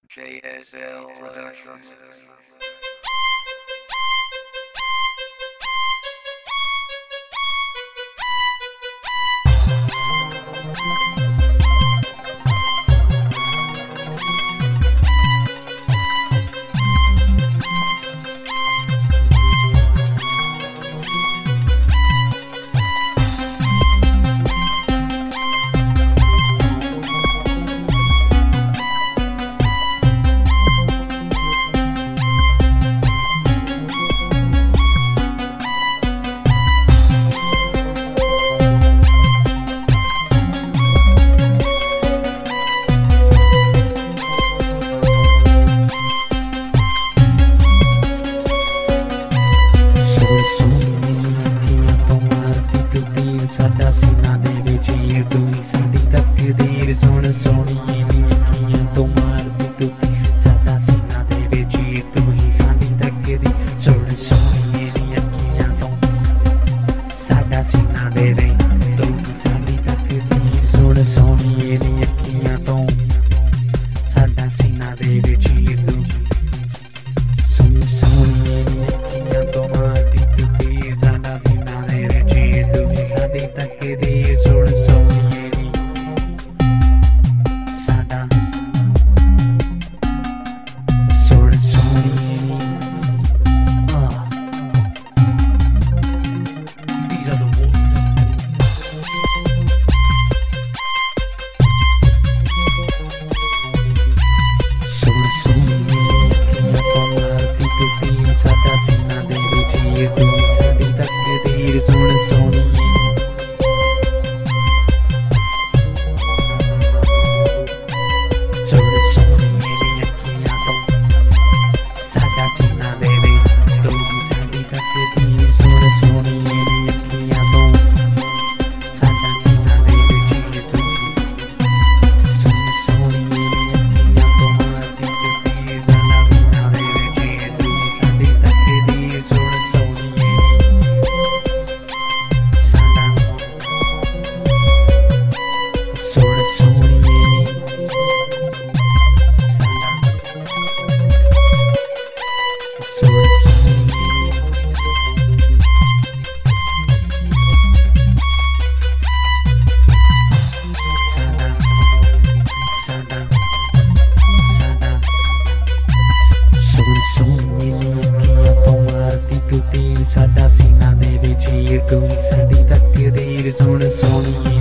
JSL Productions. साडा सीना दे विच ये तू ही साडी तकदीर सुन सोहणीए नी अखियां तो मारदी तू साडा सीना दे विच ये तू ही साडी तकदीर सुन सोहणीए नी अखियां तो साडा सीना दे विच तू ही साडी तकदीर सुन सोहणीए नी अखियां तो साडा सीना दे विच ये तू सुन सोहणीए नी अखियां तो मारदी तू साडा सीना दे विच ये तू ही साडी तकदीर सुन सोहणीए नी साडा सुन सोहणीए नी These are the words. सुन सोहणीए नी अखियां तो मारदी तू साडा सीना दे विच ये तू ही साडी तकदीर सुन सोहणीए साडा सीना दे विच ये तू ही साडी तकदीर सुन सोहणीए